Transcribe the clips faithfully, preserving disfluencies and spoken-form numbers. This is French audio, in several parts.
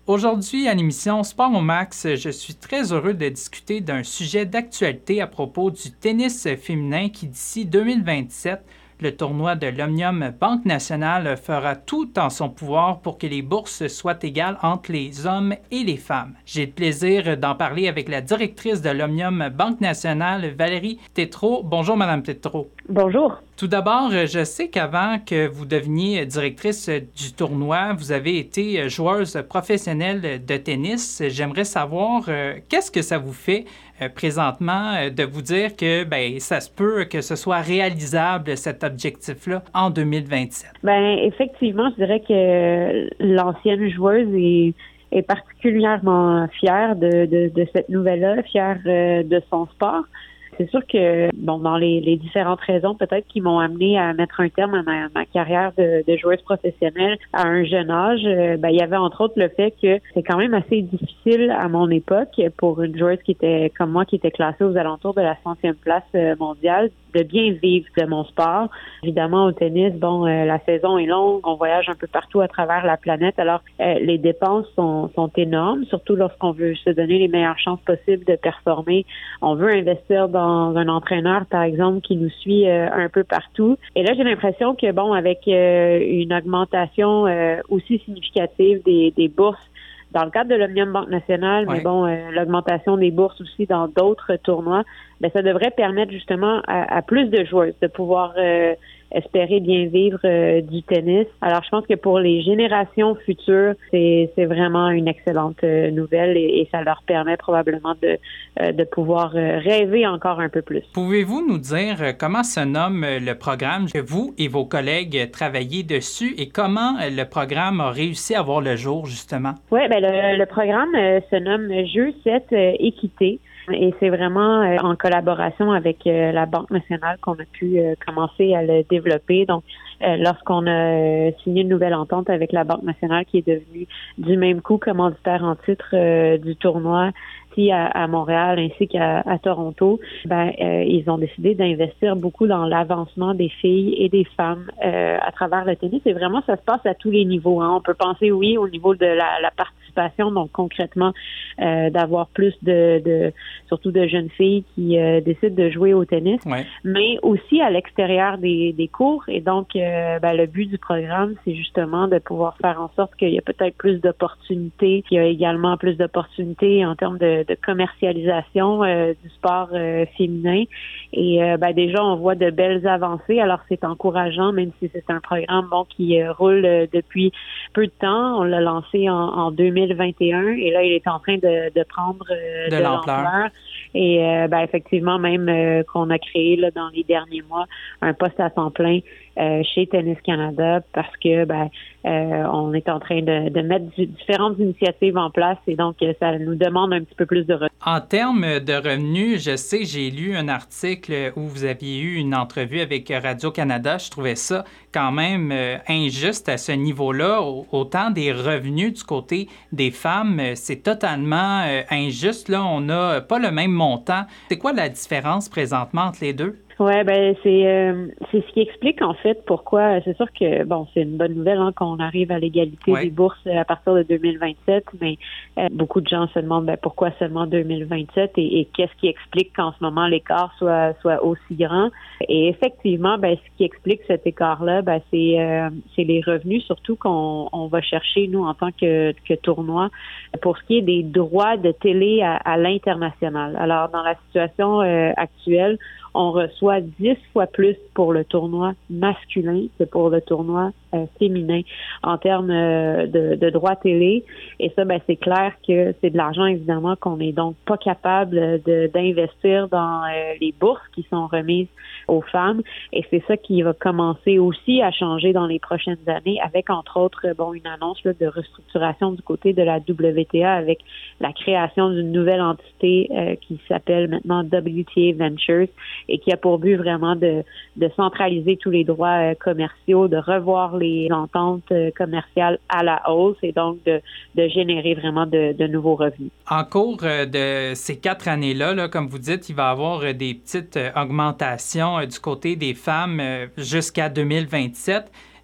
Aujourd'hui, à l'émission Sport au Max, je suis très heureux de discuter d'un sujet d'actualité à propos du tennis féminin qui, d'ici deux mille vingt-sept, le tournoi de l'Omnium Banque Nationale fera tout en son pouvoir pour que les bourses soient égales entre les hommes et les femmes. J'ai le plaisir d'en parler avec la directrice de l'Omnium Banque Nationale, Valérie Tétrault. Bonjour, Madame Tétrault. Bonjour. Tout d'abord, je sais qu'avant que vous deveniez directrice du tournoi, vous avez été joueuse professionnelle de tennis. J'aimerais savoir euh, qu'est-ce que ça vous fait euh, présentement euh, de vous dire que ben, ça se peut que ce soit réalisable, cet objectif-là, en deux mille vingt-sept. Ben effectivement, je dirais que l'ancienne joueuse est, est particulièrement fière de, de, de cette nouvelle-là, fière euh, de son sport. C'est sûr que, bon, dans les, les différentes raisons peut-être qui m'ont amené à mettre un terme à ma, ma carrière de, de joueuse professionnelle à un jeune âge, euh, ben, il y avait entre autres le fait que c'est quand même assez difficile à mon époque pour une joueuse qui était comme moi, qui était classée aux alentours de la centième place euh, mondiale, de bien vivre de mon sport. Évidemment, au tennis, bon, euh, la saison est longue, on voyage un peu partout à travers la planète, alors euh, les dépenses sont, sont énormes, surtout lorsqu'on veut se donner les meilleures chances possibles de performer. On veut investir dans un entraîneur, par exemple, qui nous suit euh, un peu partout. Et là, j'ai l'impression que, bon, avec euh, une augmentation euh, aussi significative des, des bourses dans le cadre de l'Omnium Banque Nationale, ouais. mais bon, euh, l'augmentation des bourses aussi dans d'autres tournois, ben ça devrait permettre justement à, à plus de joueuses de pouvoir euh, espérer bien vivre euh, du tennis. Alors, je pense que pour les générations futures, c'est, c'est vraiment une excellente euh, nouvelle et, et ça leur permet probablement de, euh, de pouvoir euh, rêver encore un peu plus. Pouvez-vous nous dire comment se nomme le programme que vous et vos collègues travaillez dessus et comment le programme a réussi à voir le jour, justement? Oui, ben le, le programme euh, se nomme Jeux sept euh, Équité. Et c'est vraiment euh, en collaboration avec euh, la Banque nationale qu'on a pu euh, commencer à le développer. Donc, euh, lorsqu'on a euh, signé une nouvelle entente avec la Banque nationale qui est devenue du même coup commanditaire en titre euh, du tournoi ici à, à Montréal ainsi qu'à à Toronto, ben euh, ils ont décidé d'investir beaucoup dans l'avancement des filles et des femmes euh, à travers le tennis. Et vraiment, ça se passe à tous les niveaux. Hein. On peut penser, oui, au niveau de la, la participation, donc concrètement, euh, d'avoir plus de, de surtout de jeunes filles qui euh, décident de jouer au tennis, ouais. mais aussi à l'extérieur des, des cours. Et donc, euh, ben, le but du programme, c'est justement de pouvoir faire en sorte qu'il y a peut-être plus d'opportunités, qu'il y a également plus d'opportunités en termes de, de commercialisation euh, du sport euh, féminin. Et euh, ben, déjà, on voit de belles avancées. Alors, c'est encourageant, même si c'est un programme bon qui euh, roule euh, depuis peu de temps. On l'a lancé en, en deux mille vingt et un et là, il est en train de, de prendre euh, de, de l'ampleur. l'ampleur. Et euh, ben, effectivement, même euh, qu'on a créé là, dans les derniers mois un poste à temps plein euh, chez Tennis Canada parce que ben euh, on est en train de, de mettre du, différentes initiatives en place et donc euh, ça nous demande un petit peu plus de revenus. En termes de revenus, je sais, j'ai lu un article où vous aviez eu une entrevue avec Radio-Canada. Je trouvais ça quand même euh, injuste à ce niveau-là. Autant des revenus du côté des femmes, c'est totalement euh, injuste. Là, on n'a pas le même montant. C'est quoi la différence présentement entre les deux? Ouais, ben c'est euh, c'est ce qui explique en fait pourquoi. C'est sûr que bon, c'est une bonne nouvelle hein, qu'on arrive à l'égalité ouais. des bourses à partir de deux mille vingt-sept, mais euh, beaucoup de gens se demandent ben, pourquoi seulement deux mille vingt-sept et, et qu'est-ce qui explique qu'en ce moment l'écart soit soit aussi grand. Et effectivement, ben ce qui explique cet écart-là, ben c'est euh, c'est les revenus surtout qu'on on va chercher nous en tant que que tournoi pour ce qui est des droits de télé à, à l'international. Alors dans la situation euh, actuelle, on reçoit dix fois plus pour le tournoi masculin que pour le tournoi euh, féminin en termes euh, de, de droits télé. Et ça, ben c'est clair que c'est de l'argent, évidemment, qu'on n'est donc pas capable de, d'investir dans euh, les bourses qui sont remises aux femmes. Et c'est ça qui va commencer aussi à changer dans les prochaines années avec, entre autres, bon, une annonce là, de restructuration du côté de la W T A avec la création d'une nouvelle entité euh, qui s'appelle maintenant W T A Ventures et qui a pour but vraiment de, de centraliser tous les droits euh, commerciaux, de revoir les ententes euh, commerciales à la hausse et donc de, de générer vraiment de, de nouveaux revenus. En cours euh, de ces quatre années-là, là, comme vous dites, il va y avoir euh, des petites euh, augmentations euh, du côté des femmes euh, jusqu'à deux mille vingt-sept.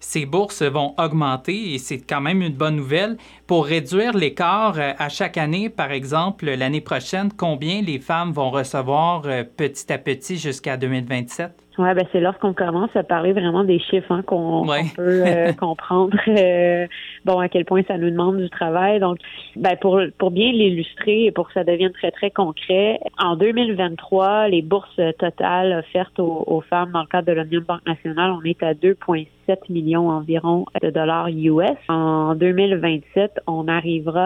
ces bourses vont augmenter et c'est quand même une bonne nouvelle. Pour réduire l'écart à chaque année, par exemple, l'année prochaine, combien les femmes vont recevoir petit à petit jusqu'à deux mille vingt-sept? Oui, ben c'est lorsqu'on commence à parler vraiment des chiffres hein, qu'on, ouais. qu'on peut euh, comprendre euh, bon à quel point ça nous demande du travail. Donc, ben pour pour bien l'illustrer et pour que ça devienne très très concret, en deux mille vingt-trois, les bourses totales offertes aux, aux femmes dans le cadre de l'Omnium Banque Nationale, on est à deux virgule sept millions environ de dollars U S. En deux mille vingt-sept, on arrivera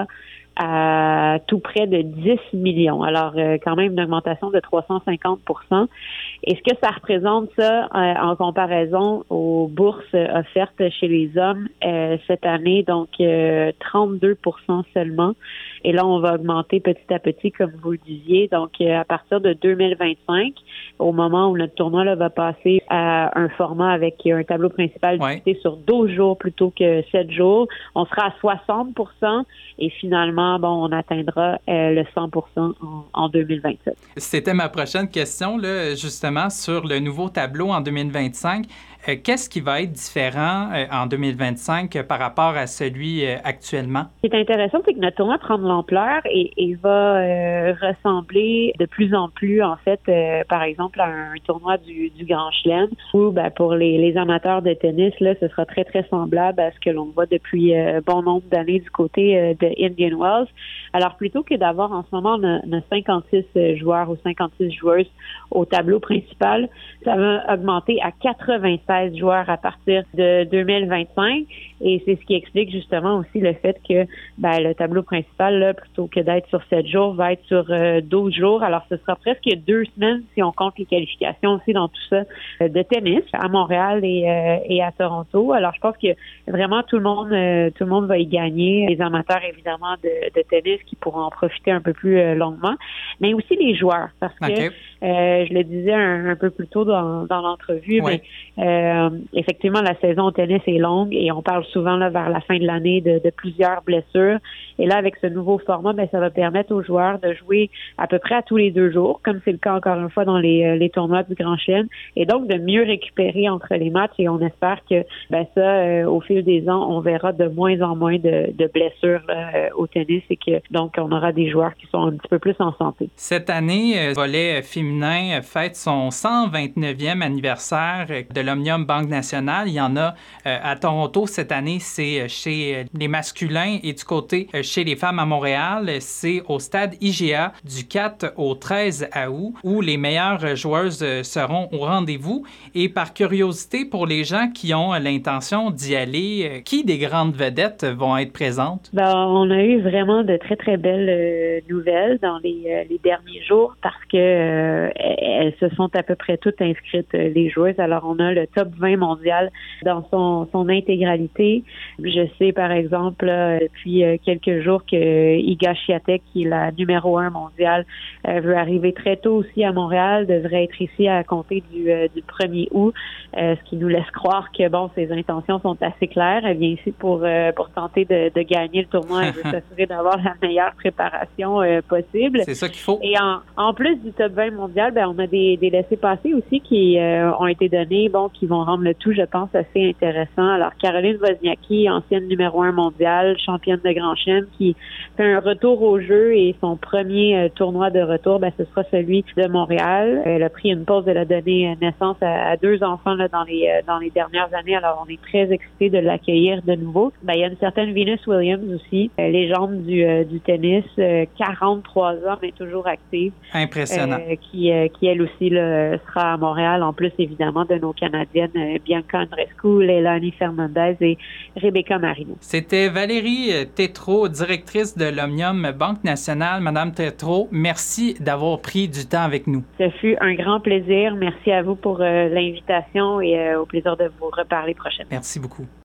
à tout près de dix millions. Alors, euh, quand même une augmentation de trois cent cinquante pour cent. Et ce que ça représente, ça, euh, en comparaison aux bourses offertes chez les hommes euh, cette année, donc euh, trente-deux pour cent seulement. Et là, on va augmenter petit à petit, comme vous le disiez. Donc, euh, à partir de deux mille vingt-cinq, au moment où notre tournoi là, va passer à un format avec un tableau principal ouais. disputé sur douze jours plutôt que sept jours, on sera à soixante pour cent et finalement, bon, on atteindra euh, le cent pour cent en, en deux mille vingt-sept. C'était ma prochaine question, là, justement, sur le nouveau tableau en deux mille vingt-cinq. Euh, qu'est-ce qui va être différent euh, en deux mille vingt-cinq euh, par rapport à celui euh, actuellement? Ce qui est intéressant, c'est que notre tournoi prend de l'ampleur et, et va euh, ressembler de plus en plus, en fait, euh, par exemple, à un tournoi du, du Grand Chelem où, ben, pour les, les amateurs de tennis, là, ce sera très, très semblable à ce que l'on voit depuis euh, bon nombre d'années du côté euh, de Indian Wells. Alors, plutôt que d'avoir en ce moment nos cinquante-six joueurs ou cinquante-six joueuses au tableau principal, ça va augmenter à quatre-vingt-seize joueurs à partir de deux mille vingt-cinq. Et c'est ce qui explique justement aussi le fait que ben, le tableau principal, là, plutôt que d'être sur sept jours, va être sur euh, douze jours. Alors, ce sera presque deux semaines si on compte les qualifications aussi dans tout ça euh, de tennis à Montréal et, euh, et à Toronto. Alors, je pense que vraiment tout le monde euh, tout le monde va y gagner. Les amateurs, évidemment, de, de tennis qui pourront en profiter un peu plus euh, longuement, mais aussi les joueurs, parce que okay. euh, je le disais un, un peu plus tôt dans, dans l'entrevue, oui. mais euh, effectivement, la saison au tennis est longue et on parle souvent là, vers la fin de l'année de, de plusieurs blessures. Et là, avec ce nouveau format, ben, ça va permettre aux joueurs de jouer à peu près à tous les deux jours, comme c'est le cas encore une fois dans les, les tournois du Grand Chelem, et donc de mieux récupérer entre les matchs. Et on espère que ben, ça, euh, au fil des ans, on verra de moins en moins de, de blessures là, euh, au tennis et que donc on aura des joueurs qui sont un petit peu plus en santé. Cette année, le volet féminin fête son cent vingt-neuvième anniversaire de l'Omnium Banque Nationale. Il y en a euh, à Toronto cette année, c'est chez les masculins, et du côté chez les femmes à Montréal, c'est au stade I G A du quatre au treize août où les meilleures joueuses seront au rendez-vous. Et par curiosité, pour les gens qui ont l'intention d'y aller, qui des grandes vedettes vont être présentes? Ben, on a eu vraiment de très, très belles euh, nouvelles dans les, euh, les derniers jours parce que euh, elles se sont à peu près toutes inscrites, euh, les joueuses. Alors, on a le top vingt mondial dans son, son intégralité. Je sais, par exemple, là, depuis euh, quelques jours que Iga Swiatek, qui est la numéro un mondiale, euh, veut arriver très tôt aussi à Montréal, devrait être ici à compter du, euh, du premier août, euh, ce qui nous laisse croire que, bon, ses intentions sont assez claires. Elle vient ici pour, euh, pour tenter de, de gagner le tournoi et de s'assurer d'avoir la meilleure préparation euh, possible. C'est ça qu'il faut. Et en, en plus du top vingt mondial, ben, on a des, des laissés-passer aussi qui euh, ont été donnés, bon, qui vont rendre le tout, je pense, assez intéressant. Alors, Caroline Wozniacki, ancienne numéro un mondiale, championne de Grand Chelem, qui fait un retour au jeu et son premier euh, tournoi de retour, ben, ce sera celui de Montréal. Elle a pris une pause, elle a donné naissance à, à deux enfants là, dans les euh, dans les dernières années. Alors, on est très excités de l'accueillir de nouveau. Ben, il y a une certaine Venus Williams aussi, euh, légende du, euh, du tennis, euh, quarante-trois ans, mais toujours active. Impressionnant. Euh, qui, euh, qui, elle aussi, là, sera à Montréal, en plus, évidemment, de nos Canadiennes, euh, Bianca Andreescu, Leilani Fernandez et Rebecca Marino. C'était Valérie Tétrault, directrice de l'Omnium Banque Nationale. Madame Tétrault, merci d'avoir pris du temps avec nous. Ce fut un grand plaisir. Merci à vous pour euh, l'invitation et euh, au plaisir de vous reparler prochainement. Merci beaucoup.